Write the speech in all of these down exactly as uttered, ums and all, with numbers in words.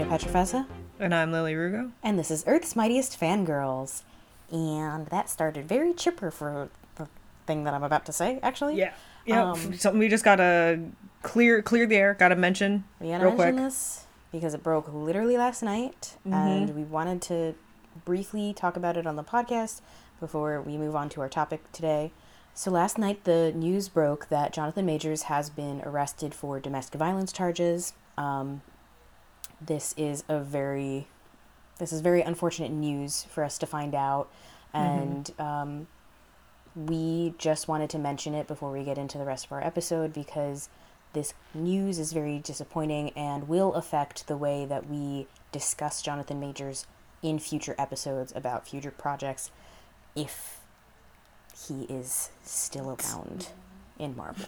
Petrofessa. And I'm Lily Rugo. And this is Earth's Mightiest Fangirls. And that started very chipper for the thing that I'm about to say, actually. Yeah. Yeah. Um, Something we just gotta clear clear the air, gotta mention we gotta real mention quick. this because it broke literally last night. Mm-hmm. And we wanted to briefly talk about it on the podcast before we move on to our topic today. So last night the news broke that Jonathan Majors has been arrested for domestic violence charges. Um, this is a very, this is very unfortunate news for us to find out. And mm-hmm. um, we just wanted to mention it before we get into the rest of our episode because this news is very disappointing and will affect the way that we discuss Jonathan Majors in future episodes about future projects if he is still around in Marvel.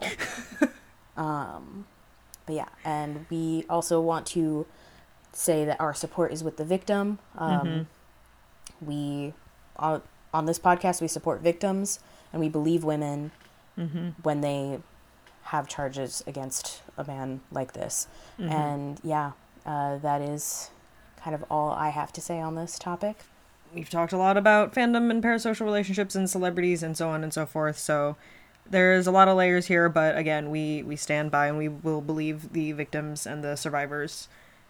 um, but yeah, and we also want to say that our support is with the victim. Um, mm-hmm. We, uh, on this podcast, we support victims and we believe women mm-hmm. when they have charges against a man like this. Mm-hmm. And yeah, uh, that is kind of all I have to say on this topic. We've talked a lot about fandom and parasocial relationships and celebrities and so on and so forth. So there's a lot of layers here, but again, we, we stand by and we will believe the victims and the survivors.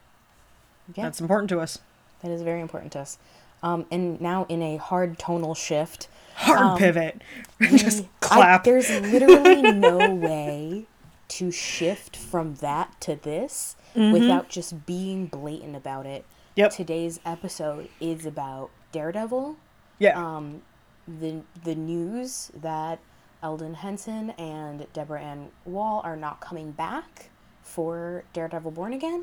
Yeah. That's important to us. That is very important to us. Um, and now in a hard tonal shift. Hard um, pivot. We, Just clap. I, there's literally no way to shift from that to this mm-hmm. without just being blatant about it. Yep. Today's episode is about Daredevil. Yeah. Um, the the news that Eldon Henson and Deborah Ann Wall are not coming back for Daredevil Born Again.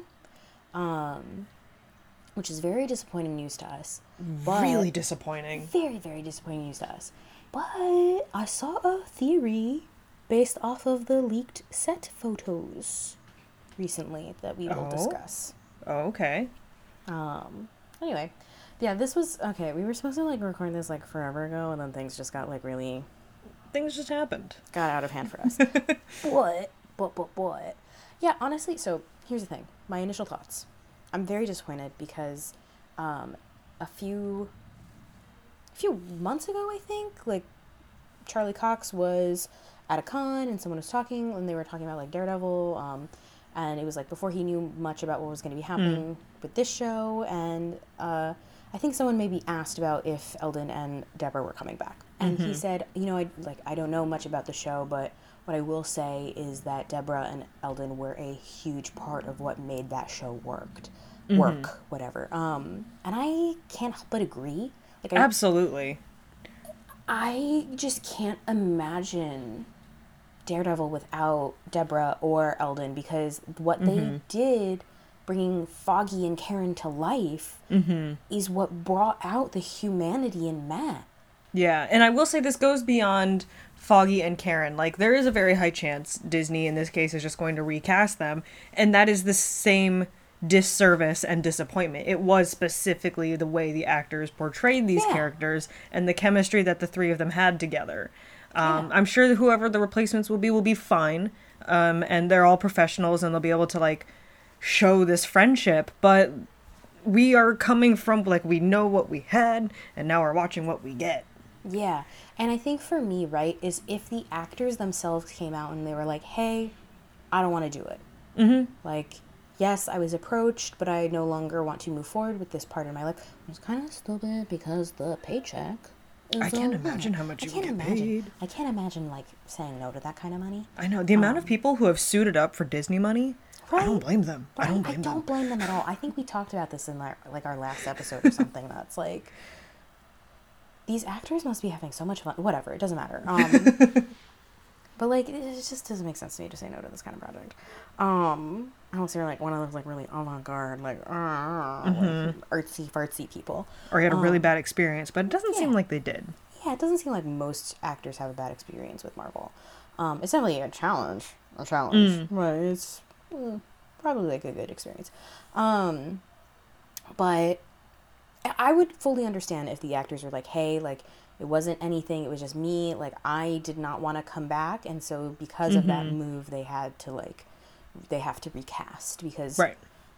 Um, which is very disappointing news to us. But really disappointing. Very, very disappointing news to us. But I saw a theory based off of the leaked set photos recently that we will oh. discuss. Oh, okay. Um, anyway, yeah, this was, okay, we were supposed to, like, record this, like, forever ago, and then things just got, like, really... Things just happened. Got out of hand for us. But, but, but, but... Yeah, honestly, so, here's the thing. My initial thoughts. I'm very disappointed because um, a few a few months ago, I think, like, Charlie Cox was at a con, and someone was talking, and they were talking about, like, Daredevil, um... and it was, like, before he knew much about what was going to be happening mm. with this show. And uh, I think someone maybe asked about if Eldon and Deborah were coming back. And mm-hmm. he said, you know, I like I don't know much about the show, but what I will say is that Deborah and Eldon were a huge part of what made that show worked. Mm-hmm. Work, whatever. Um, and I can't help but agree. Like, I, Absolutely. I just can't imagine Daredevil without Deborah or Eldon, because what mm-hmm. they did bringing Foggy and Karen to life mm-hmm. is what brought out the humanity in Matt. Yeah, and I will say this goes beyond Foggy and Karen. Like, there is a very high chance Disney in this case is just going to recast them, and that is the same disservice and disappointment. It was specifically the way the actors portrayed these yeah. characters and the chemistry that the three of them had together. Um, yeah. I'm sure that whoever the replacements will be will be fine, um, and they're all professionals, and they'll be able to, like, show this friendship, but we are coming from, like, we know what we had, and now we're watching what we get. Yeah, and I think for me, right, is if the actors themselves came out and they were like, hey, I don't want to do it. Mm-hmm. Like, yes, I was approached, but I no longer want to move forward with this part of my life. It's kind of stupid because the paycheck... I can't imagine how much you would get imagine, paid. I can't imagine, like, saying no to that kind of money. I know. The um, amount of people who have suited up for Disney money, right? I don't blame them. Right? I don't blame I them. I don't blame them at all. I think we talked about this in, like, like our last episode or something. That's, like, these actors must be having so much fun. Whatever. It doesn't matter. Um, but, like, it just doesn't make sense to me to say no to this kind of project. Um, unless you're, like, one of those, like, really avant-garde, like, uh, mm-hmm. like artsy-fartsy people. Or you had a um, really bad experience, but it doesn't yeah. seem like they did. Yeah, it doesn't seem like most actors have a bad experience with Marvel. Um, it's definitely a challenge. A challenge. Mm. But it's mm, probably, like, a good experience. Um, but I would fully understand if the actors were like, hey, like, it wasn't anything, it was just me, like, I did not want to come back, and so because mm-hmm. of that move, they had to, like, they have to recast, because right.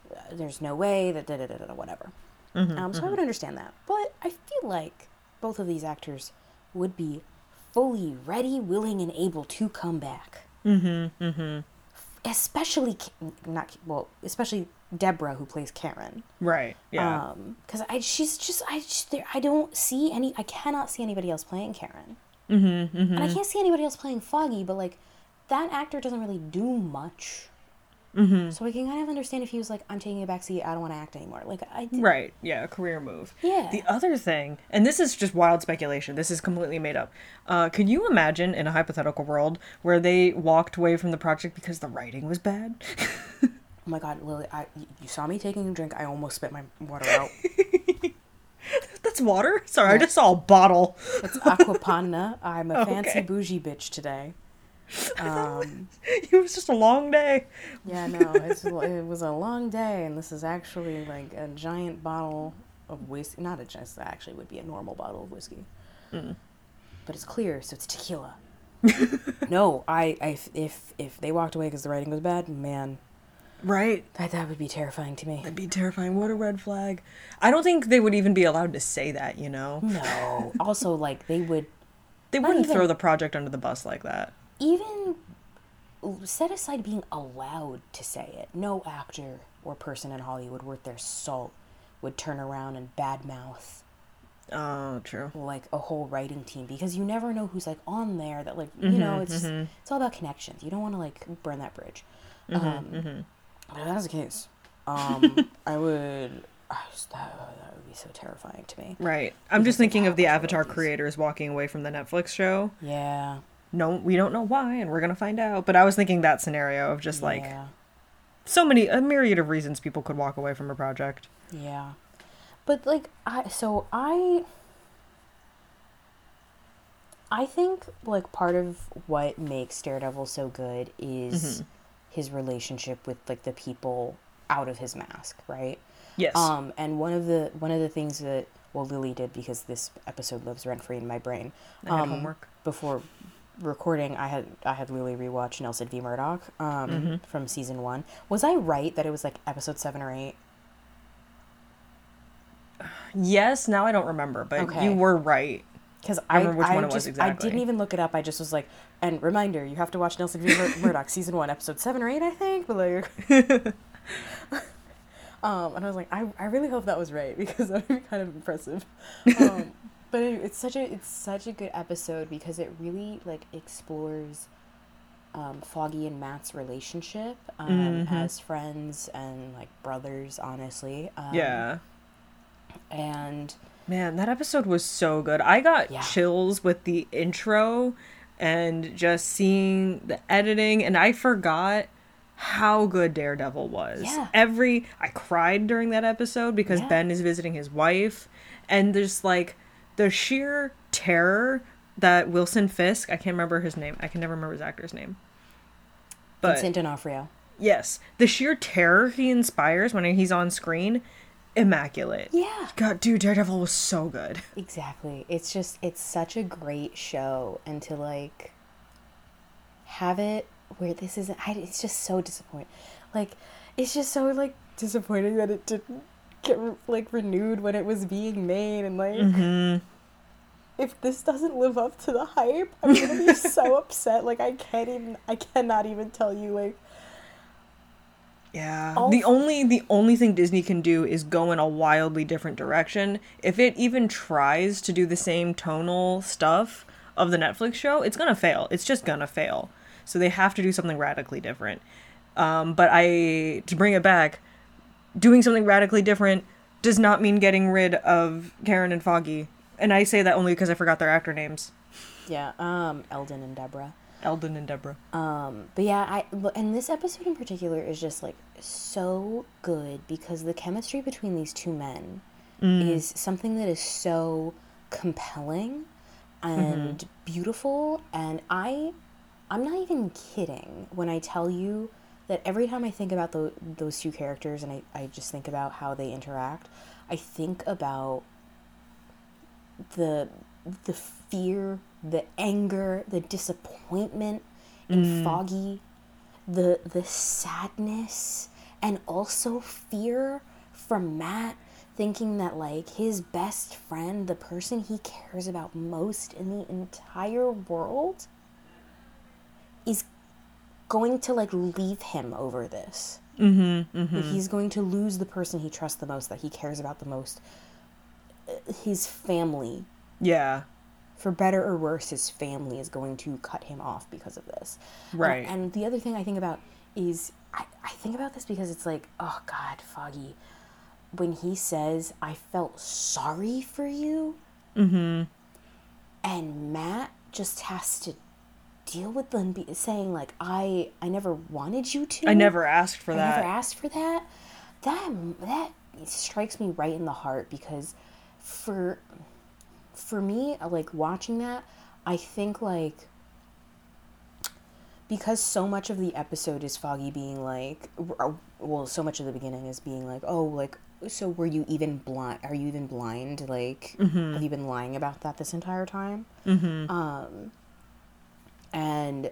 there's no way that da da da da whatever. Mm-hmm, Um, so mm-hmm. I would understand that, but I feel like both of these actors would be fully ready, willing, and able to come back. Mm-hmm, mm-hmm. Especially not well, especially Deborah, who plays Karen. Right. Yeah. Um, because I she's just I just, I don't see any I cannot see anybody else playing Karen. Mm-hmm, mm-hmm. And I can't see anybody else playing Foggy, but like that actor doesn't really do much. Mm-hmm. So I can kind of understand if he was like, I'm taking a backseat, I don't want to act anymore. Like I did. Right. Yeah. A career move. Yeah. The other thing, and this is just wild speculation. This is completely made up. Uh, could you imagine in a hypothetical world where they walked away from the project because the writing was bad? Oh my God, Lily, I, you saw me taking a drink. I almost spit my water out. That's water? Sorry, yeah. I just saw a bottle. It's Aquapanna. I'm a Okay. fancy bougie bitch today. Um, it was just a long day. Yeah, no, it's, it was a long day, and this is actually like a giant bottle of whiskey. Not a just actually would be a normal bottle of whiskey, mm. but it's clear, so it's tequila. No, I, I, if if they walked away because the writing was bad, man, right, that that would be terrifying to me. That'd be terrifying. What a red flag. I don't think they would even be allowed to say that. You know? No. Also, like they would. They wouldn't even throw the project under the bus like that. Even set aside being allowed to say it, no actor or person in Hollywood worth their salt would turn around and badmouth. Oh, true. Like a whole writing team, because you never know who's like on there. That like mm-hmm, you know, it's mm-hmm. just, it's all about connections. You don't want to like burn that bridge. Mm-hmm, um, mm-hmm. But if that's the case, um, I would. I just, that, that would be so terrifying to me. Right. I'm just thinking of the Avatar creators walking away from the Netflix show. Yeah. No, we don't know why, and we're gonna find out. But I was thinking that scenario of just like yeah. so many a myriad of reasons people could walk away from a project. Yeah, but like I so I I think like part of what makes Daredevil so good is mm-hmm. his relationship with like the people out of his mask, right? Yes. Um, and one of the one of the things that well Lily did, because this episode lives rent free in my brain. I had um, homework before recording. I had I had Lily rewatch Nelson v. Murdoch um, mm-hmm. from season one. Was I right that it was like episode seven or eight? Yes. Now I don't remember, but Okay. you were right. Because I, remember which I one it just was exactly. I didn't even look it up. I just was like, and reminder, you have to watch Nelson v. Mur- Murdoch season one, episode seven or eight, I think. But like, um, and I was like, I I really hope that was right, because that would be kind of impressive. Um, but anyway, it's such a it's such a good episode because it really like explores um, Foggy and Matt's relationship um, mm-hmm. as friends and like brothers, honestly. Um, yeah. And man, that episode was so good. I got yeah. chills with the intro and just seeing the editing, and I forgot how good Daredevil was. Yeah. Every I cried during that episode because yeah. Ben is visiting his wife, and there's like the sheer terror that Wilson Fisk, I can't remember his name. I can never remember his actor's name. But Vincent D'Onofrio. Yes, the sheer terror he inspires when he's on screen, immaculate. Yeah. God, dude, Daredevil was so good. Exactly. It's just, it's such a great show, and to like have it where this isn't, I, it's just so disappointing. Like, it's just so like disappointing that it didn't get like renewed when it was being made, and like mm-hmm. if this doesn't live up to the hype, I'm gonna be so upset. Like, I can't even, I cannot even tell you, like. Yeah. All the f- only the only thing Disney can do is go in a wildly different direction. If it even tries to do the same tonal stuff of the Netflix show, it's gonna fail. It's just gonna fail. So they have to do something radically different. Um, but I, to bring it back, doing something radically different does not mean getting rid of Karen and Foggy. And I say that only because I forgot their actor names. Yeah, um, Eldon and Deborah. Eldon and Deborah. Um, but yeah, I and this episode in particular is just like so good because the chemistry between these two men Mm. is something that is so compelling and Mm-hmm. beautiful, and I I'm not even kidding when I tell you that every time I think about the, those two characters and I, I just think about how they interact, I think about the the fear, the anger, the disappointment in Mm. Foggy, the the sadness and also fear from Matt thinking that, like, his best friend, the person he cares about most in the entire world, is going to, like, leave him over this. Mm-hmm, mm-hmm. Like, he's going to lose the person he trusts the most, that he cares about the most. His family. Yeah. For better or worse, his family is going to cut him off because of this. Right. Uh, and the other thing I think about is, I, I think about this because it's like, oh God, Foggy, when he says, I felt sorry for you, mm-hmm. and Matt just has to deal with them be, saying, like, I I never wanted you to. I never asked for I that. I never asked for that. That, that strikes me right in the heart, because for... For me, like, watching that, I think, like, because so much of the episode is Foggy being like, well, so much of the beginning is being like, oh, like, so were you even blind? Are you even blind? Like, mm-hmm. have you been lying about that this entire time? Mm-hmm. Um, and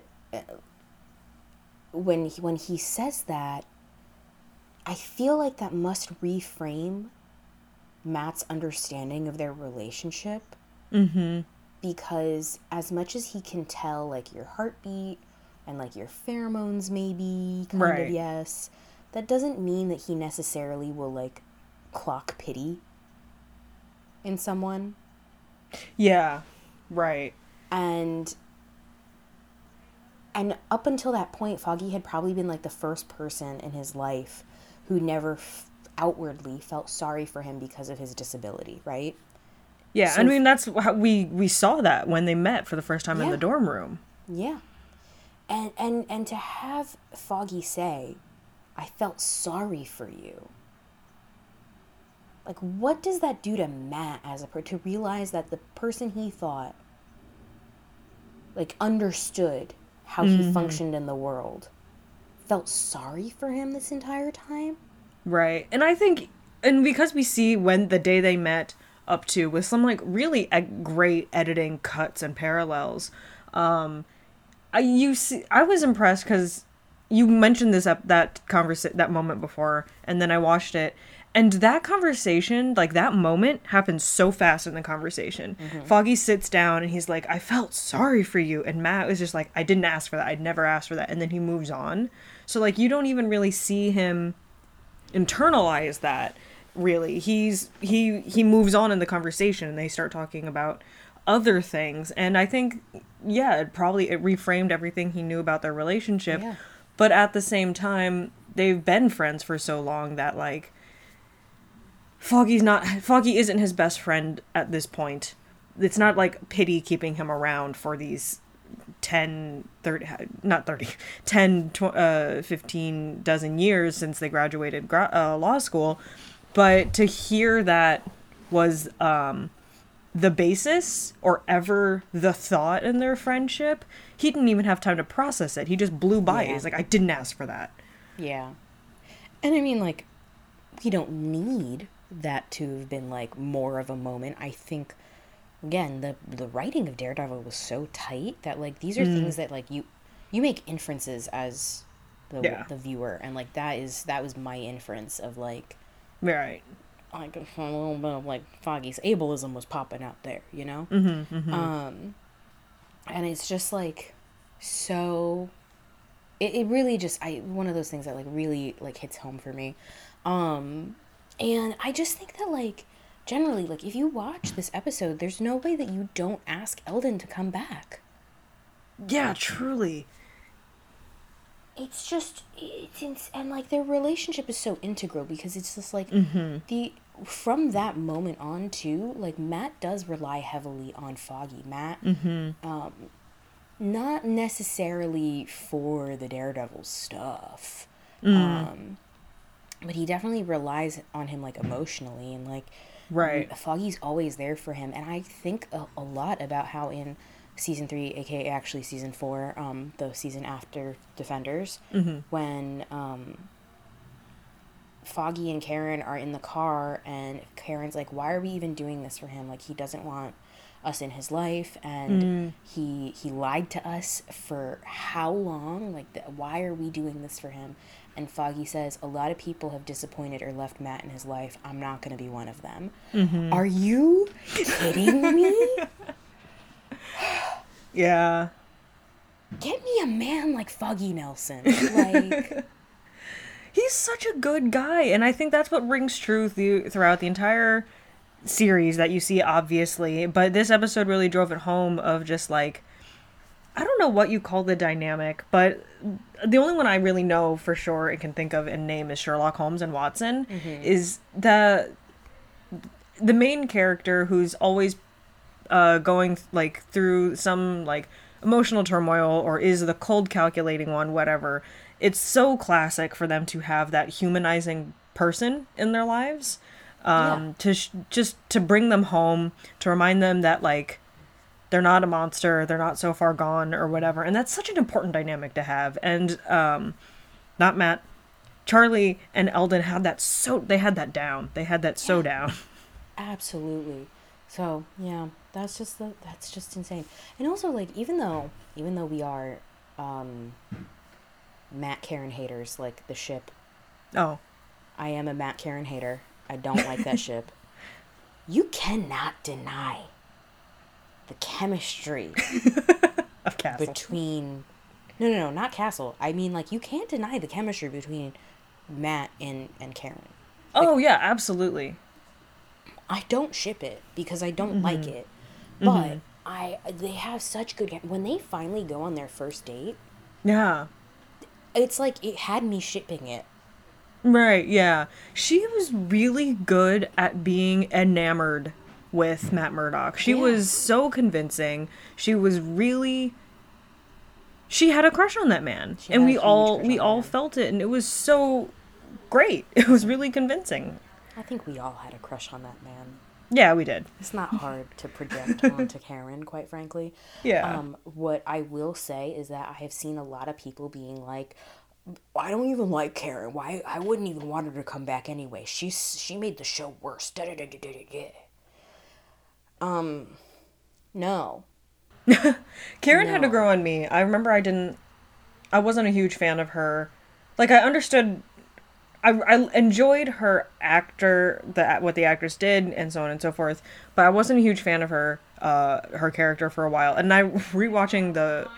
when he, when he says that, I feel like that must reframe Matt's understanding of their relationship. Mm-hmm. Because as much as he can tell, like, your heartbeat and, like, your pheromones, maybe, kind right. of, yes, that doesn't mean that he necessarily will, like, clock pity in someone. Yeah, right. And and up until that point, Foggy had probably been, like, the first person in his life who never f- outwardly felt sorry for him because of his disability, right? Yeah, So, I mean, that's how we, we saw that when they met for the first time yeah. in the dorm room. Yeah. And, and, and to have Foggy say, I felt sorry for you. Like, what does that do to Matt as a person, to realize that the person he thought, like, understood how mm-hmm. he functioned in the world, felt sorry for him this entire time? Right. And I think, and because we see when the day they met up to with some, like, really great editing cuts and parallels, um, I, you see, I was impressed because you mentioned this up that conversa- that moment before, and then I watched it, and that conversation, like, that moment happened so fast in the conversation. Mm-hmm. Foggy sits down and he's like, I felt sorry for you, and Matt was just like, I didn't ask for that, I'd never asked for that, and then he moves on. So, like, you don't even really see him internalize that, really. He's he he moves on in the conversation, and they start talking about other things, and I think, yeah, it probably it reframed everything he knew about their relationship. Yeah. But at the same time, they've been friends for so long that, like, Foggy's not Foggy isn't his best friend at this point. It's not like pity keeping him around for these ten, thirty, not thirty, ten, tw- uh, fifteen dozen years since they graduated gra- uh, law school. But to hear that was um, the basis or ever the thought in their friendship, he didn't even have time to process it. He just blew by yeah. it. He's like, I didn't ask for that. Yeah. And I mean, like, we don't need that to have been, like, more of a moment. I think, again, the the writing of Daredevil was so tight that, like, these are mm. things that, like, you you make inferences as the yeah. the viewer, and, like, that is that was my inference of, like, right, like, a little bit of, like, Foggy's ableism was popping out there, you know. Mm-hmm, mm-hmm. Um, and it's just, like, so. It it really just I one of those things that, like, really, like, hits home for me, um, and I just think that, like, generally, like, if you watch this episode, there's no way that you don't ask Eldon to come back. Yeah, truly. It's just, it's, it's and, like, their relationship is so integral, because it's just, like, mm-hmm. the, from that moment on, too, like, Matt does rely heavily on Foggy. Matt, mm-hmm. um, not necessarily for the Daredevil stuff, mm. um, but he definitely relies on him, like, emotionally, and, like, right. Foggy's always there for him. And I think a, a lot about how in season three, aka actually season four, um, the season after Defenders, mm-hmm. when um, Foggy and Karen are in the car, and Karen's like, why are we even doing this for him? Like, he doesn't want us in his life, and mm. he he lied to us for how long? Like, the, why are we doing this for him? and Foggy says, a lot of people have disappointed or left Matt in his life. I'm not going to be one of them. Mm-hmm. Are you kidding me? Yeah. Get me a man like Foggy Nelson. Like, he's such a good guy, and I think that's what rings true th- throughout the entire series that you see, obviously. But this episode really drove it home of just like, I don't know what you call the dynamic, but the only one I really know for sure and can think of and name is Sherlock Holmes and Watson. Mm-hmm. Is the the main character who's always uh, going like through some like emotional turmoil, or is the cold calculating one, whatever. It's so classic for them to have that humanizing person in their lives, um, yeah. to sh- just to bring them home, to remind them that like they're not a monster, they're not so far gone or whatever. And that's such an important dynamic to have. And um, not Matt, Charlie and Eldon had that so they had that down. They had that so yeah. down. Absolutely. So yeah, that's just the that's just insane. And also, like, even though even though we are um, Matt Karen haters, like the ship. Oh, I am a Matt Karen hater. I don't like that ship. You cannot deny the chemistry of Castle between. No, no, no, not Castle. I mean, like, you can't deny the chemistry between Matt and and Karen. Like, oh yeah, absolutely. I don't ship it because I don't mm-hmm. like it, but mm-hmm. I they have such good when they finally go on their first date. Yeah, it's like it had me shipping it. Right. Yeah, she was really good at being enamored with Matt Murdock. She yeah. was so convincing. She was really. She had a crush on that man, she and we all we all man. felt it, and it was so great. It was really convincing. I think we all had a crush on that man. Yeah, we did. It's not hard to project onto Karen, quite frankly. Yeah. Um, what I will say is that I have seen a lot of people being like, I don't even like Karen. Why? I wouldn't even want her to come back anyway. She's she made the show worse. Da, da, da, da, da, da. Um, no. Karen no. had to grow on me. I remember I didn't, I wasn't a huge fan of her. Like, I understood... I, I enjoyed her actor, the what the actress did, and so on and so forth, but I wasn't a huge fan of her, uh, her character for a while. And I rewatching the,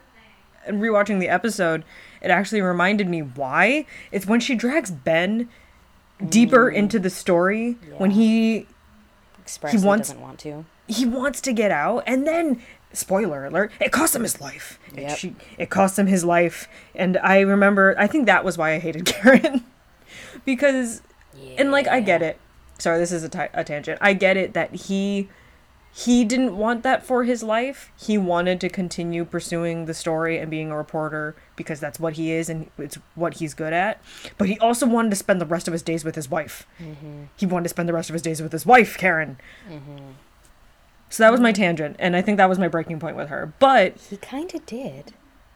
and rewatching the episode, it actually reminded me why. It's when she drags Ben deeper mm. into the story, yeah. when he expressly he wants, doesn't want to. He wants to get out, and then, spoiler alert, it cost him his life. Yep. It, she, it cost him his life, and I remember, I think that was why I hated Karen. Because, yeah. and like, I get it. Sorry, this is a, t- a tangent. I get it that he, he didn't want that for his life. He wanted to continue pursuing the story and being a reporter because that's what he is and it's what he's good at. But he also wanted to spend the rest of his days with his wife. Mm-hmm. He wanted to spend the rest of his days with his wife, Karen. Mm-hmm. So that was my tangent, and I think that was my breaking point with her. But he kind of did.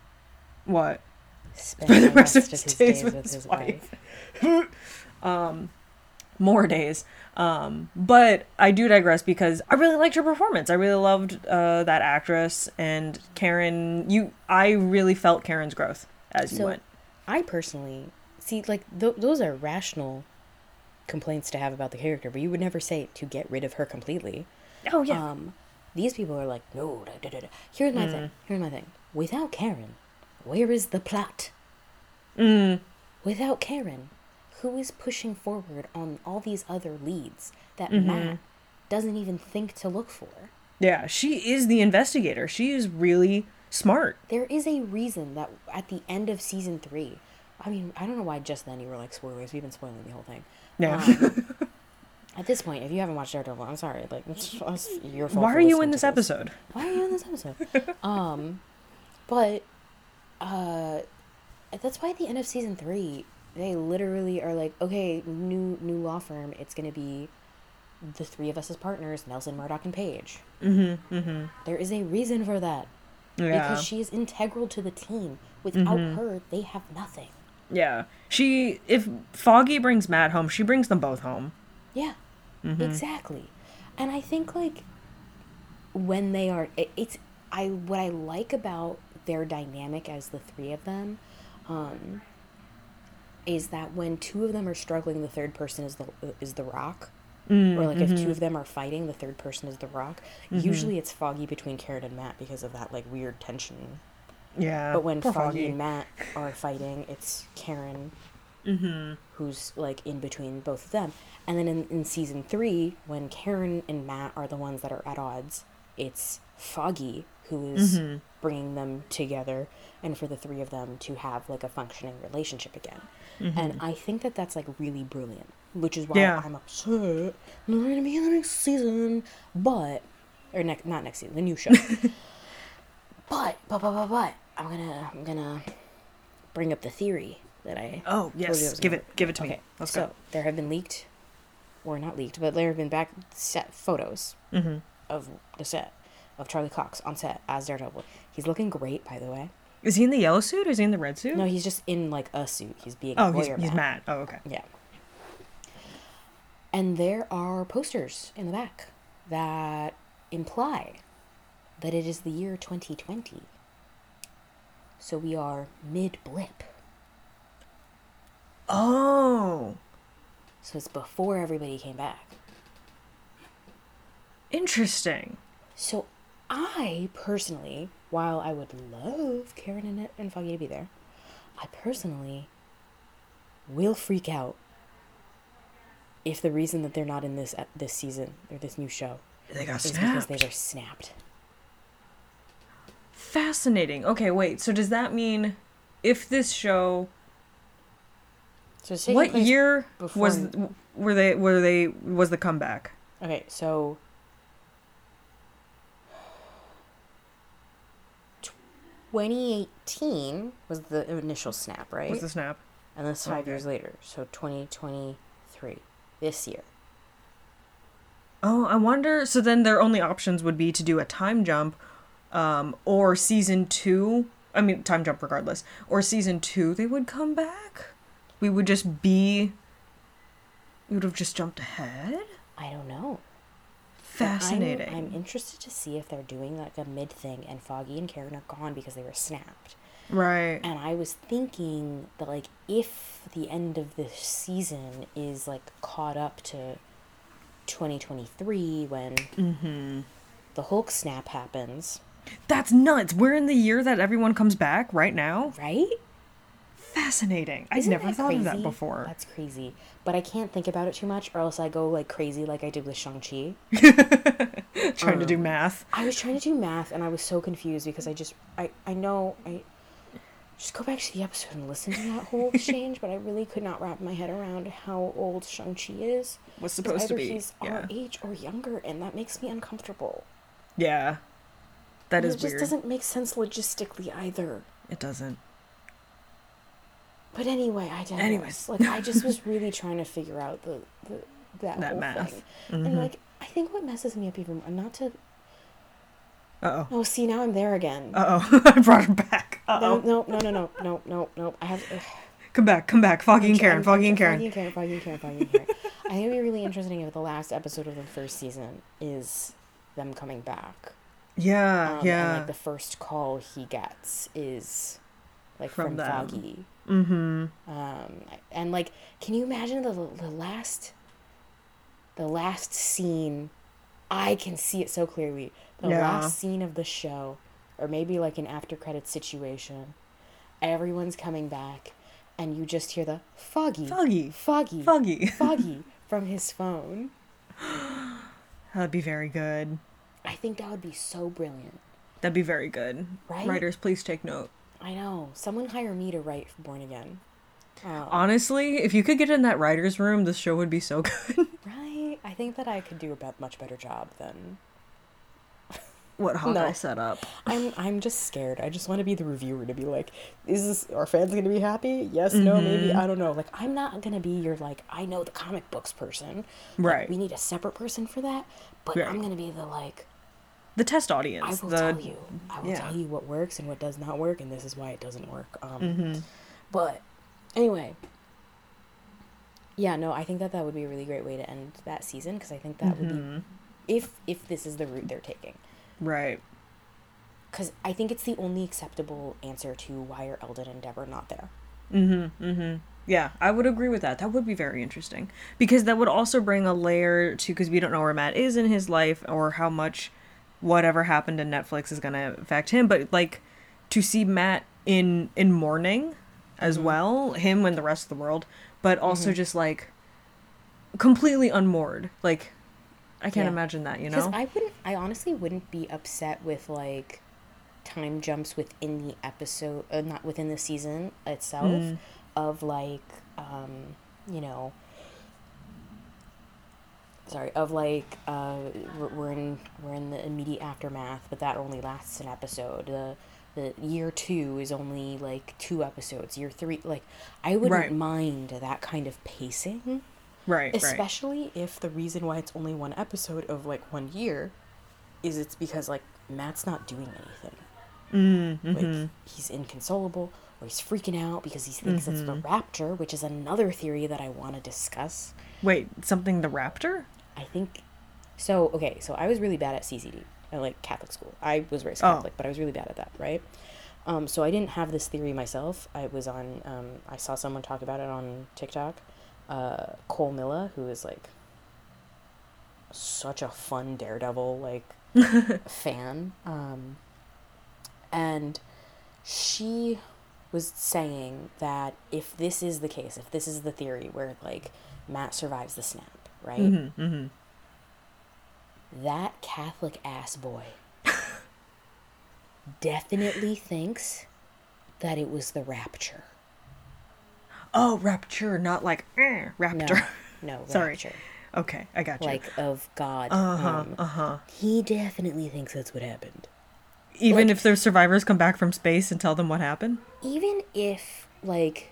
What? Spend the rest, rest of his days, days with, with his, his wife. wife. um, more days. Um, but I do digress because I really liked her performance. I really loved uh, that actress, and Karen. You, I really felt Karen's growth as so, you went. I personally see like th- those are rational complaints to have about the character, but you would never say to get rid of her completely. Oh yeah. Um, these people are like, no. Da, da, da, da. Here's my mm. thing. Here's my thing. Without Karen, where is the plot? Mm. Without Karen, who is pushing forward on all these other leads that mm-hmm. Matt doesn't even think to look for? Yeah, she is the investigator. She is really smart. There is a reason that at the end of season three, I mean, I don't know why just then you were like, spoilers. We've been spoiling the whole thing. Yeah. Um, at this point, if you haven't watched Daredevil, I'm sorry. Like, it's your fault. Why are you in this episode? Why are you in this episode? um, but, uh... that's why at the end of season three, they literally are like, okay, new new law firm. It's going to be the three of us as partners, Nelson, Murdock, and Paige. Mm-hmm, mm-hmm. There is a reason for that. Yeah. Because she is integral to the team. Without mm-hmm. her, they have nothing. Yeah. She, if Foggy brings Matt home, she brings them both home. Yeah. Mm-hmm. Exactly. And I think, like, when they are, it, it's, I, what I like about their dynamic as the three of them, Um, is that when two of them are struggling, the third person is the is the rock. Mm, or like mm-hmm. if two of them are fighting, the third person is the rock. Mm-hmm. Usually it's foggy between Karen and Matt because of that like weird tension. Yeah. But when Poor Foggy, Foggy and Matt are fighting, it's Karen mm-hmm. who's like in between both of them. And then in, in season three, when Karen and Matt are the ones that are at odds, it's Foggy who is Mm-hmm. bringing them together and for the three of them to have like a functioning relationship again. Mm-hmm. And I think that that's like really brilliant, which is why Yeah. I'm upset not going to be in the next season, but or next not next season, the new show. but but but but but I'm gonna I'm gonna bring up the theory that I Oh told you I yes, was give gonna- it give it to okay, me. Let's so go. there have been leaked, or not leaked, but there have been back set photos Mm-hmm. of the set of Charlie Cox on set as Daredevil. He's looking great, by the way. Is he in the yellow suit or is he in the red suit? No, he's just in like a suit. He's being Oh, a he's lawyer he's Matt. Matt. Oh, okay. Yeah. And there are posters in the back that imply that it is the year twenty twenty. So we are mid blip. Oh, So it's before everybody came back. interesting. So I personally, while I would love Karen and, and Foggy to be there, I personally will freak out if the reason that they're not in this this season or this new show They got is because snapped. they were snapped. Fascinating. Okay, wait. So does that mean if this show, So it's taking what place year before- was were they were they was the comeback? Okay, so twenty eighteen was the initial snap, right? Was the snap? And that's five Okay. years later. So twenty twenty-three, this year. Oh, I wonder. So then their only options would be to do a time jump, um, or season two. I mean, time jump regardless. Or season two, they would come back. We would just be. We would have just jumped ahead. I don't know. Fascinating. I'm, I'm interested to see if they're doing like a mid thing and Foggy and Karen are gone because they were snapped. Right. And I was thinking that like if the end of this season is like caught up to twenty twenty-three when Mm-hmm. the Hulk snap happens, That's nuts. We're in the year that everyone comes back right now. right? Fascinating. I've Isn't never that thought of that crazy? before. That's crazy. But I can't think about it too much or else I go like crazy like I did with Shang-Chi. Trying Um, to do math. I was trying to do math and I was so confused because I just I, I know I just go back to the episode and listen to that whole exchange, but I really could not wrap my head around how old Shang-Chi is. Was 'Cause supposed to either be. he's Yeah. our age or younger, and that makes me uncomfortable. Yeah. That And is it just weird. doesn't make sense logistically either. It doesn't. But anyway, I digress. Anyways. Like I just was really trying to figure out the, the that, That whole math. thing. Mhm. And like I think what messes me up even more, not to Uh-oh. oh see now I'm there again. Uh-oh. I brought her back. no, Uh-oh. no, no, no, no, no, no, no. I have ugh. Come back, come back. Foggy and I'm try- Karen, I'm- Foggy I'm and try- Karen. Foggy and Karen, Foggy and Karen, Foggy and Karen. I think it'd be really interesting if the last episode of the first season is them coming back. Yeah, Um, yeah. And like the first call he gets is like From from, them. Foggy. Mm-hmm. Um, and like, can you imagine the the last, the last scene? I can see it so clearly. The Yeah. last scene of the show, or maybe like an after credit situation. Everyone's coming back, and you just hear the Foggy, Foggy. Foggy, Foggy. Foggy from his phone. That'd be very good. I think that would be so brilliant. That'd be very good. Right? Writers, please take note. I know. Someone hire me to write Born Again. Um, Honestly, if you could get in that writer's room, this show would be so good. right? I think that I could do a bet- much better job than What Hawkeye No. set up. I'm. I'm just scared. I just want to be the reviewer to be like, is this are fans gonna be happy? Yes, no, maybe. I don't know. Like, I'm not gonna be your like I know the comic books person. Like, Right. we need a separate person for that. But Right. I'm gonna be the like. The test I audience. will the tell you. I will yeah. tell you what works and what does not work, and this is why it doesn't work. Um, Mhm. But anyway, yeah, no, I think that that would be a really great way to end that season because I think that would Mhm. be if if this is the route they're taking. Right. Because I think it's the only acceptable answer to why are Eldon and Deborah not there. Mm-hmm. Mm-hmm. Yeah, I would agree with that. That would be very interesting. Because that would also bring a layer to, because we don't know where Matt is in his life or how much whatever happened in Netflix is going to affect him. But, like, to see Matt in in mourning as Mm-hmm. well, him and the rest of the world, but also Mm-hmm. just, like, completely unmoored. Like, I can't Yeah. imagine that, you Because know? I wouldn't, I honestly wouldn't be upset with like time jumps within the episode, uh, not within the season itself, Mm, of like, um, you know, sorry, of like, uh, we're, we're in we're in the immediate aftermath, but that only lasts an episode. The the year two is only like two episodes. Year three, like, I wouldn't right, mind that kind of pacing, right, right. especially if the reason why it's only one episode of like one year is it's because like Matt's not doing anything. Mm, Like mm-hmm, he's inconsolable or he's freaking out because he thinks it's the mm-hmm. rapture, which is another theory that I want to discuss. Wait, something the Raptor? I think so. Okay, so I was really bad at C C D, I like Catholic school. I was raised Oh, Catholic, but I was really bad at that, right? Um, so I didn't have this theory myself. I was on. Um, I saw someone talk about it on TikTok. Uh, Cole Milla, who is like such a fun Daredevil like fan, um, and she was saying that if this is the case, if this is the theory where like Matt survives the snap, right? mm-hmm, mm-hmm. That Catholic ass boy definitely thinks that it was the rapture. Oh, Rapture, not like eh, Raptor. No, no, Sorry. rapture. Okay, I got you. Like of God. Uh-huh, Um, uh-huh. he definitely thinks that's what happened. Even Like, if their survivors come back from space and tell them what happened? even if, like,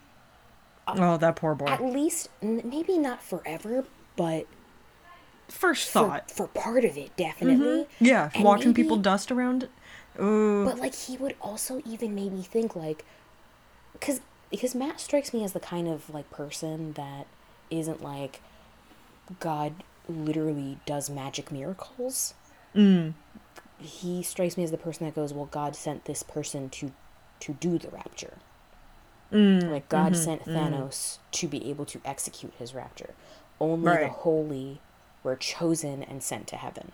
Oh, that poor boy. at least, n- maybe not forever, but First for, thought. for part of it, definitely. Yeah, And watching maybe- people dust around. Ooh. But, like, he would also even maybe think, like, because because Matt strikes me as the kind of, like, person that isn't, like, God literally does magic miracles. Mm, He strikes me as the person that goes, well, God sent this person to to do the rapture. mm, Like, God mhm, sent mm. Thanos to be able to execute his rapture. Only the Right. holy were chosen and sent to heaven.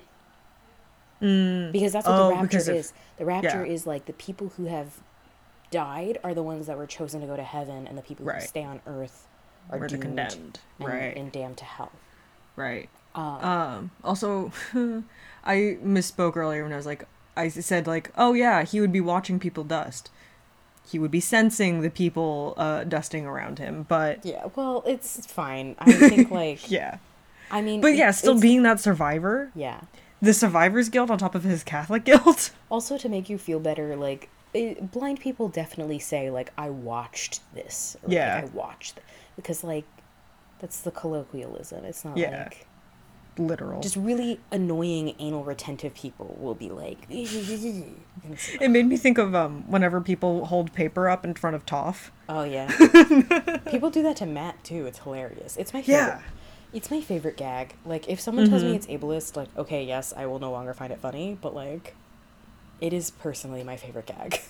Mm. Because that's what Oh, the rapture because of- is. The rapture yeah. is like the people who have died are the ones that were chosen to go to heaven, and the people Right. who stay on earth are Or the doomed condemned. and, Right. and damned to hell. Right. Um, Um, also, I misspoke earlier when I was like, I said, like, oh yeah, he would be watching people dust. He would be sensing the people uh, dusting around him, but yeah, well, it's fine. I think, like, yeah. I mean, But yeah, it- still it's- being that survivor, yeah. the survivor's guilt on top of his Catholic guilt. Also, to make you feel better, like, it, blind people definitely say, like, I watched this. Or, Yeah. Like, I watched. th-" Because, like, that's the colloquialism. It's not Yeah. like. Literal. Just really annoying anal retentive people will be like. And it's like, It made me think of um whenever people hold paper up in front of Toph. oh, yeah. People do that to Matt, too. It's hilarious. It's my favorite. Yeah. It's my favorite gag. Like, if someone tells me Mhm. it's ableist, like, okay, yes, I will no longer find it funny, but, like, it is personally my favorite gag.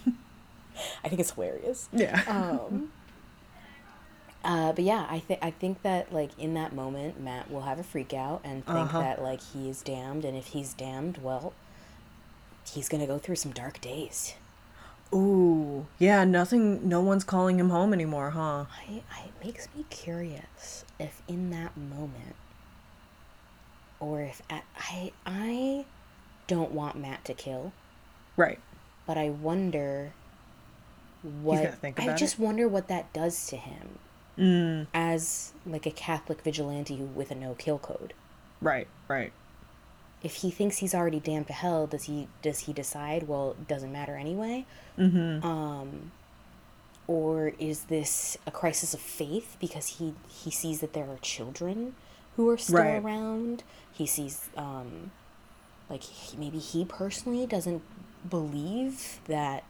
I think it's hilarious. Yeah. Um, uh, but yeah, I think I think that like in that moment, Matt will have a freak out and think Uh-huh. that like he is damned, and if he's damned, well, he's gonna go through some dark days. Ooh. Yeah, nothing no one's calling him home anymore, huh? I, I it makes me curious if in that moment, or if at, I I don't want Matt to kill, Right. but I wonder what gonna think I about just wonder what that does to him Mm. as like a Catholic vigilante who with a no kill code. Right, right. If he thinks he's already damned to hell, does he does he decide, well, it doesn't matter anyway? Mm-hmm. Um or is this a crisis of faith because he he sees that there are children who are still Right. around? He sees um like he, maybe he personally doesn't believe that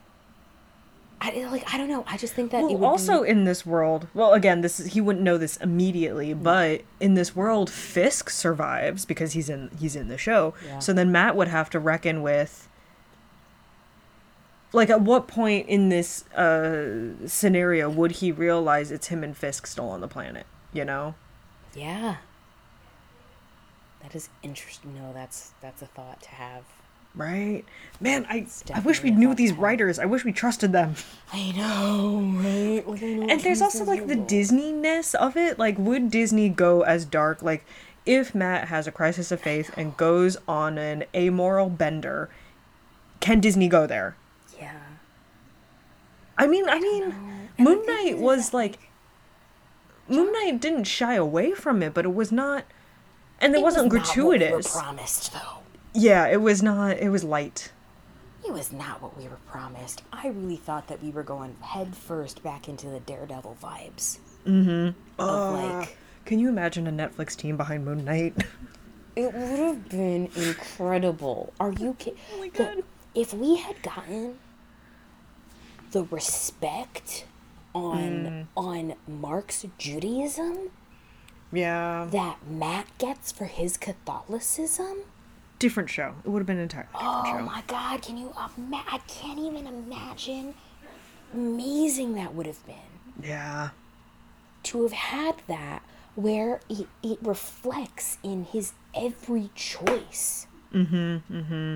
I like I don't know. I just think that Well, it would also be, in this world, well, again, this is, he wouldn't know this immediately, but in this world, Fisk survives because he's in he's in the show. Yeah. So then Matt would have to reckon with Like, at what point in this uh, scenario would he realize it's him and Fisk still on the planet, you know? Yeah. That is interesting. No, that's that's a thought to have. Right? Man, I It's I wish we definitely a knew thought these to have. writers. I wish we trusted them. I know, right? Like, I know And there's also, like, the Disney-ness of it. Like, would Disney go as dark? Like, if Matt has a crisis of faith and goes on an amoral bender, can Disney go there? Yeah. I mean, I mean, And Moon the thing Knight is was that, like, Moon Knight didn't shy away from it, but it was not, and it, It was wasn't not what we were gratuitous. promised, though. Yeah, it was not. It was light. It was not what we were promised. I really thought that we were going head first back into the Daredevil vibes. Mm-hmm. Of Uh, like, can you imagine a Netflix team behind Moon Knight? it would have been incredible. Are you kidding? Oh my God. If we had gotten the respect on on Mark's Judaism Yeah. that Matt gets for his Catholicism, Different show. It would have been an entirely different oh show. my God! Can you? Ima- I can't even imagine. Amazing that would have been. Yeah. To have had that where it, it reflects in his every choice. Mm-hmm. Mm-hmm.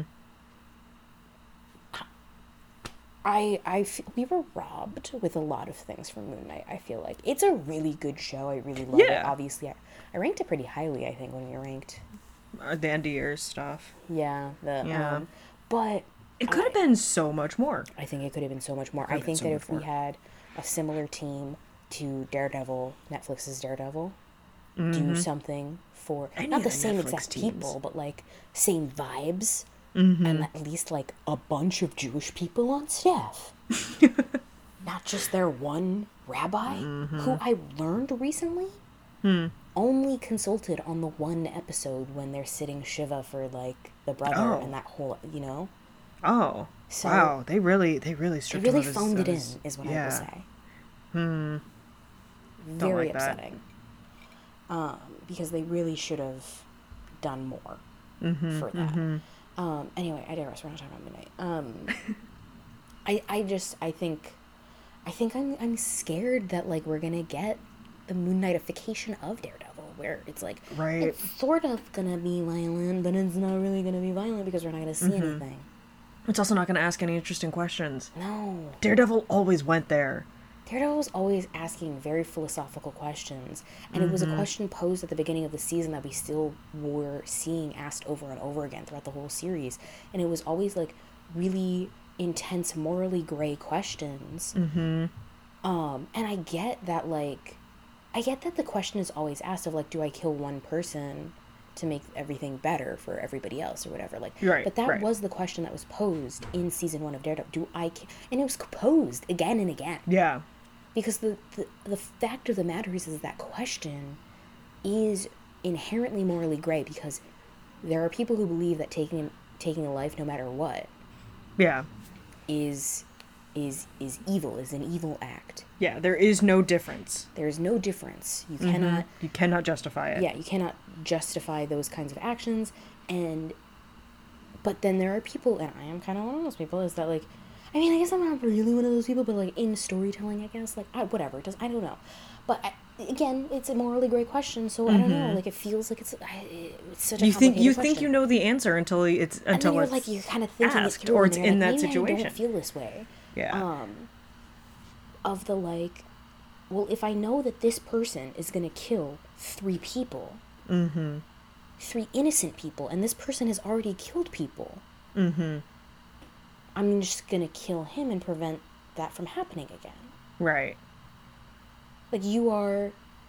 I, I f- we were robbed with a lot of things from Moon Knight. I feel like it's a really good show. I really love it. Yeah. Obviously, I, I ranked it pretty highly. I think when we ranked, Uh, the end of years stuff. yeah, the Yeah. um, but It could have been so much more. I think it could have been so much more. I Could've been think so that much if we more. had a similar team to Daredevil, Netflix's Daredevil, do Mm-hmm. something for Any not of the the same Netflix exact teams. people, but like same vibes, Mm-hmm. and at least like a bunch of Jewish people on staff, not just their one rabbi Mm-hmm. who I learned recently Hmm. only consulted on the one episode when they're sitting Shiva for like the brother Oh. and that whole, you know. Oh. So- wow. They really, they really They stripped really him of his- phoned of it in, his- is what I yeah. will say. Hmm. Very like that. upsetting. Um, because they really should have done more Mm-hmm. for that. Mm-hmm. Um, anyway, I digress. We're not talking about Midnight. Um, I I just I think I think I'm I'm scared that like we're gonna get the Moon Knightification of Daredevil, where it's like Right. it's sort of gonna be violent, but it's not really gonna be violent because we're not gonna see Mm-hmm. anything. It's also not going to ask any interesting questions. No. Daredevil always went there. Daredevil was always asking very philosophical questions, and it was a question posed at the beginning of the season that we still were seeing asked over and over again throughout the whole series, and it was always like really intense, morally gray questions. Mm-hmm. Um, and I get that, like, I get that the question is always asked of like, do I kill one person to make everything better for everybody else or whatever, like, Right, but that right. was the question that was posed in season one of Daredevil. Do I, ki-? And it was posed again and again. Yeah. Because the, the the fact of the matter is, is that question is inherently morally gray, because there are people who believe that taking taking a life no matter what Yeah. is is is evil, is an evil act. Yeah. There is no difference. There is no difference. You cannot You cannot justify it. yeah, you cannot justify those kinds of actions. And but then there are people, and I am kind of one of those people, is that like, I mean, I guess I'm not really one of those people, but like in storytelling, I guess, like, I, whatever, it does, I don't know. But I, again, it's a morally gray question, so I don't know, like, it feels like it's, I, it's such a You think you complicated think you question. know the answer until it's And until then you're it's like, you're kind of thinking asked, it through, or and it's you're in like, that maybe I situation. don't feel this way. Yeah. Um, of the like, well, if I know that this person is gonna kill three people, Mm-hmm. three innocent people, and this person has already killed people, Mm-hmm. I'm just gonna kill him and prevent that from happening again. Right. Like, you are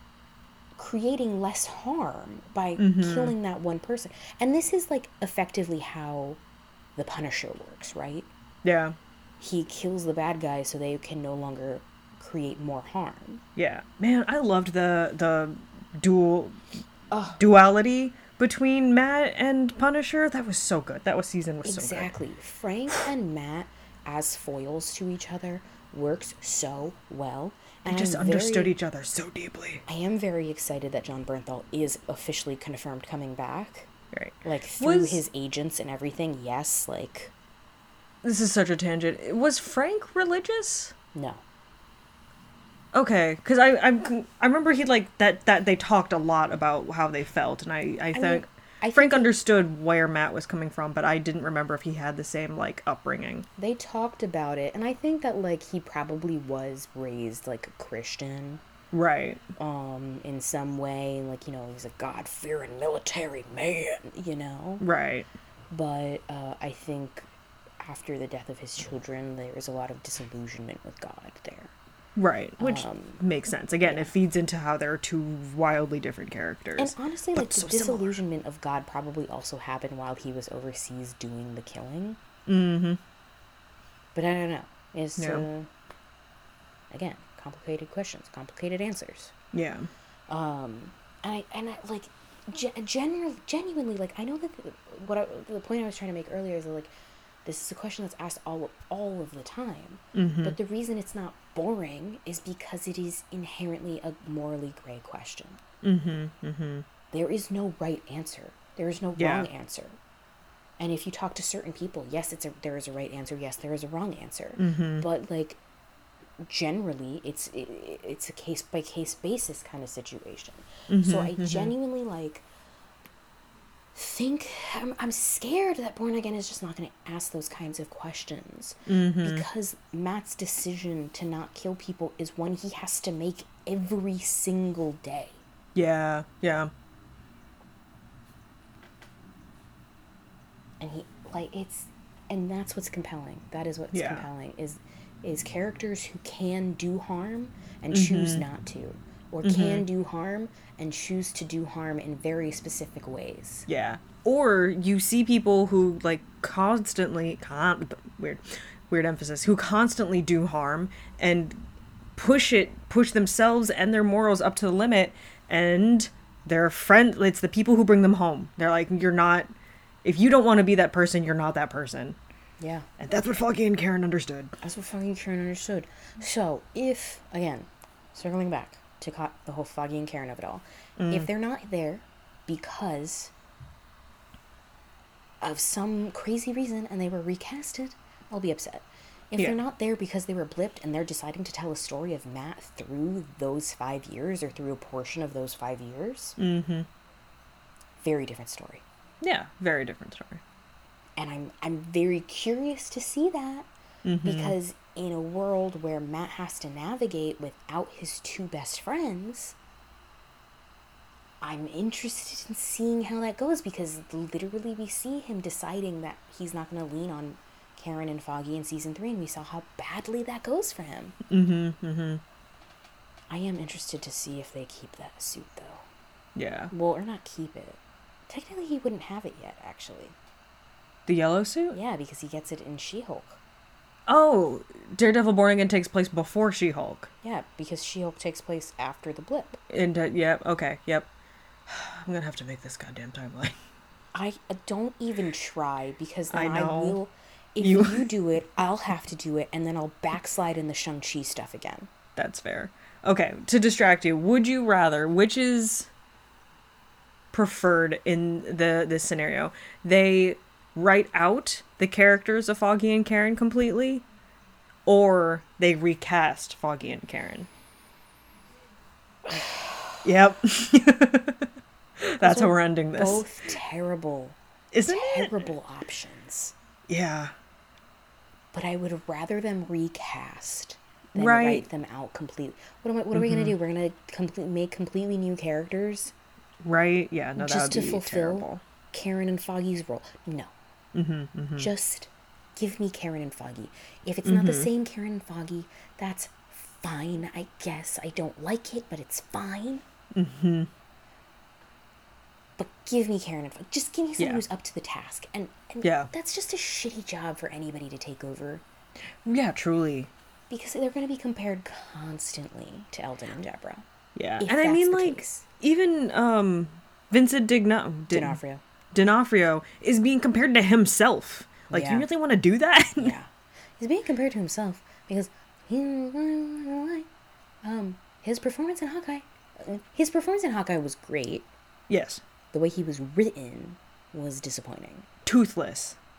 creating less harm by Mhm. killing that one person. And this is like effectively how the Punisher works, right? Yeah. He kills the bad guys so they can no longer create more harm. Yeah. Man, I loved the the dual Ugh. duality between Matt and Punisher. That was so good. That was season was so good. Exactly. Frank and Matt as foils to each other works so well. They And just I'm understood very- each other so deeply. I am very excited that John Bernthal is officially confirmed coming back. Right. Like, through Was- his agents and everything, yes, like... This is such a tangent. Was Frank religious? No. Okay, because I I'm, I remember he like that that they talked a lot about how they felt, and I I, I think mean, I Frank think understood where Matt was coming from, but I didn't remember if he had the same like upbringing. they talked about it, and I think that like he probably was raised like a Christian, Right. um, in some way. Like, you know, he's a God-fearing military man, you know. Right. But uh, I think after the death of his children, there was a lot of disillusionment with God there. Right. Which Um, makes sense. Again, yeah. it feeds into how they're two wildly different characters. And honestly, but like, the so similar. disillusionment of God probably also happened while he was overseas doing the killing. Mm-hmm. But I don't know. It's, Yeah. uh, again, complicated questions, complicated answers. Yeah. Um, and I, and I, like, ge- genuinely, genuinely, like, I know that the, what I, the point I was trying to make earlier is that, like, this is a question that's asked all all of the time. Mm-hmm. But the reason it's not boring is because it is inherently a morally gray question. Mm-hmm. Mm-hmm. There is no right answer. There is no Yeah. wrong answer. And if you talk to certain people, yes, it's a there is a right answer. Yes, there is a wrong answer. Mm-hmm. But like, generally, it's it, it's a case by case basis kind of situation. Mm-hmm. So I Mm-hmm. genuinely like think I'm I'm scared that Born Again is just not going to ask those kinds of questions, Mm-hmm. because Matt's decision to not kill people is one he has to make every single day. Yeah. Yeah. And he like it's and that's what's compelling. That is what's Yeah. compelling is is characters who can do harm and choose Mm-hmm. not to, or can do harm and choose to do harm in very specific ways. Yeah. Or you see people who like constantly con- weird weird emphasis who constantly do harm and push it push themselves and their morals up to the limit, and their friend it's the people who bring them home. They're like, you're not if you don't want to be that person, you're not that person. Yeah. And that's what Foggy and Karen understood. That's what fucking Karen understood. So, if, again, circling back to co- the whole Foggy and Karen of it all, if they're not there because of some crazy reason and they were recasted, I'll be upset. If Yeah. they're not there because they were blipped and they're deciding to tell a story of Matt through those five years or through a portion of those five years, Mm-hmm. very different story. Yeah, very different story. And I'm I'm very curious to see that, Mm-hmm. because in a world where Matt has to navigate without his two best friends, I'm interested in seeing how that goes, because literally we see him deciding that he's not going to lean on Karen and Foggy in season three, and we saw how badly that goes for him. Mm-hmm. Mm-hmm. I am interested to see if they keep that suit, though. Yeah. Well, or not keep it. Technically, he wouldn't have it yet, actually. The yellow suit? Yeah, because he gets it in She-Hulk. Oh, Daredevil Born Again takes place before She-Hulk. Yeah, because She-Hulk takes place after the blip. And uh, yep, okay, yep. I'm gonna have to make this goddamn timeline. I uh, don't even try, because then I I, know. will. If You- you... do it, I'll have to do it, and then I'll backslide in the Shang-Chi stuff again. That's fair. Okay, to distract you, would you rather, which is preferred in the this scenario? They write out the characters of Foggy and Karen completely, or they recast Foggy and Karen? Yep. That's how are we're ending this. Both terrible, Isn't it? terrible options. Yeah. But I would rather them recast than Right. write them out completely. What am I? What are we gonna do? We're gonna complete, make completely new characters Right? Yeah, no, that just would to be fulfill terrible. Karen and Foggy's role. No. Mm-hmm, mm-hmm. Just give me Karen and Foggy. If it's not the Mhm. same Karen and Foggy, that's fine, I guess. I don't like it, but it's fine. Mm-hmm. But give me Karen and Foggy. Just give me someone Yeah. who's up to the task. And, and Yeah. that's just a shitty job for anybody to take over, Yeah, truly. because they're going to be compared constantly to Eldon and Deborah. Yeah. If And I that's mean, the like, case. even um, Vincent Digna- Din- D'Onofrio. D'Onofrio is being compared to himself. Like, Yeah. you really want to do that? Yeah. He's being compared to himself because he, um, his performance in Hawkeye, his performance in Hawkeye was great. Yes. The way he was written was disappointing. Toothless.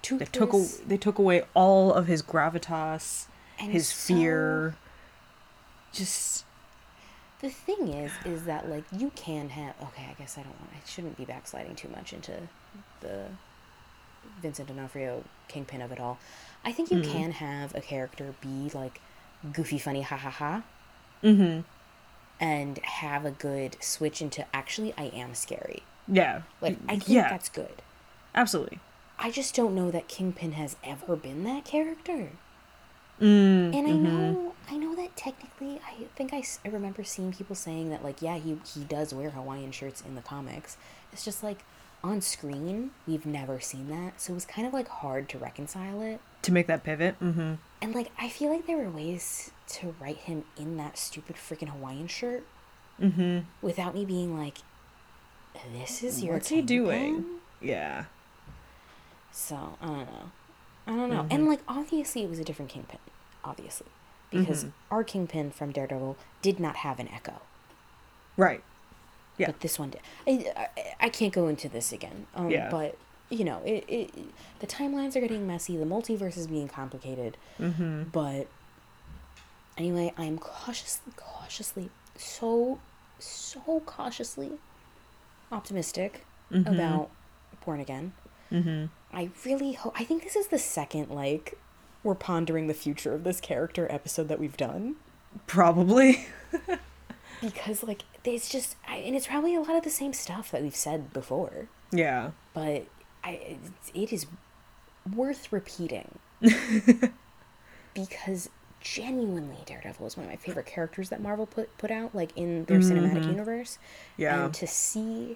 They took a, they took away all of his gravitas, and his so, fear. Just the thing is, is that like you can have. Okay, I guess I don't want. I shouldn't be backsliding too much into the Vincent D'Onofrio kingpin of it all. I think you mm-hmm. can have a character be like goofy, funny, ha ha ha, mm-hmm. and have a good switch into actually I am scary. Yeah, like I think yeah. that's good. Absolutely. I just don't know that Kingpin has ever been that character. Mm, and I mm-hmm. know, I know that technically, I think I, I remember seeing people saying that like, yeah, he he does wear Hawaiian shirts in the comics. It's just like on screen, we've never seen that, so it was kind of like hard to reconcile it. To make that pivot. Mm-hmm. And like, I feel like there were ways to write him in that stupid freaking Hawaiian shirt mm-hmm. without me being like, this is your What's he doing? Yeah. So, I don't know. I don't know. Mm-hmm. And like, obviously it was a different Kingpin. Obviously. Because mm-hmm. our Kingpin from Daredevil did not have an Echo. Right. Yeah. But this one did. I, I, I can't go into this again. Um, yeah. But, you know, it, it, the timelines are getting messy. The multiverse is being complicated. Mm-hmm. But, anyway, I'm cautiously, cautiously, so, so cautiously optimistic mm-hmm. about Born Again. Mm-hmm. I really hope... I think this is the second, like, we're pondering the future of this character episode that we've done. Probably. Because, like, it's just... I, and it's probably a lot of the same stuff that we've said before. Yeah. But I, it is worth repeating. Because genuinely, Daredevil is one of my favorite characters that Marvel put, put out, like, in their mm-hmm. cinematic universe. Yeah. And to see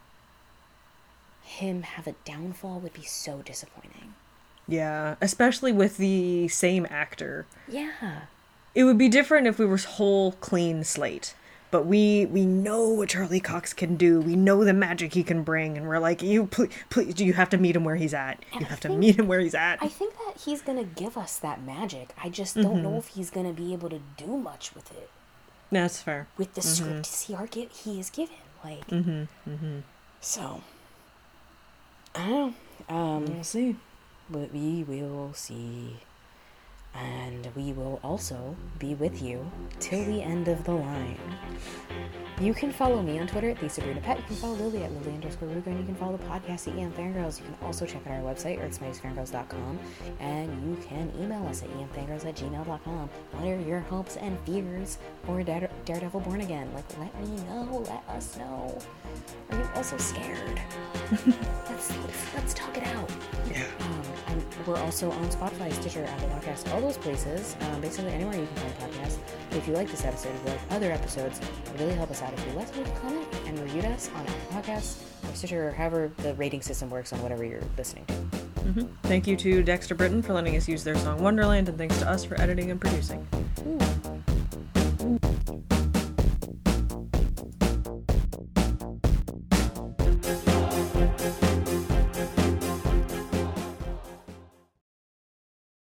him have a downfall would be so disappointing. Yeah, especially with the same actor. Yeah. It would be different if we were whole clean slate. But we we know what Charlie Cox can do. We know the magic he can bring, and we're like, you please, please you have to meet him where he's at. And you I have think, to meet him where he's at. I think that he's gonna give us that magic. I just don't mm-hmm. know if he's gonna be able to do much with it. That's fair. With the mm-hmm. script he are give he is given, like. Mm-hmm. Mm-hmm. So. I don't know. Um, we'll see. But we will see. And we will also be with you till the end of the line. You can follow me on Twitter at LisaBrunaPet. You can follow Lily at Lily underscore Ruger. And you can follow the podcast at E M Fangirls. You can also check out our website, earth smites fangirls dot com. And you can email us at e m fangirls at gmail dot com. What are your hopes and fears for Dare- Daredevil Born Again? Like, let me know. Let us know. Are you also scared? let's, let's let's talk it out. Yeah. Um, and we're also on Spotify, Stitcher, Apple Podcasts, all those places. Um, basically anywhere you can find podcasts. But if you like this episode, if you like other episodes, it would really help us out if you left a comment and reviewed us on Apple Podcasts or Stitcher or however the rating system works on whatever you're listening to. Mm-hmm. Thank you to Dexter Britton for letting us use their song Wonderland, and thanks to us for editing and producing. Ooh.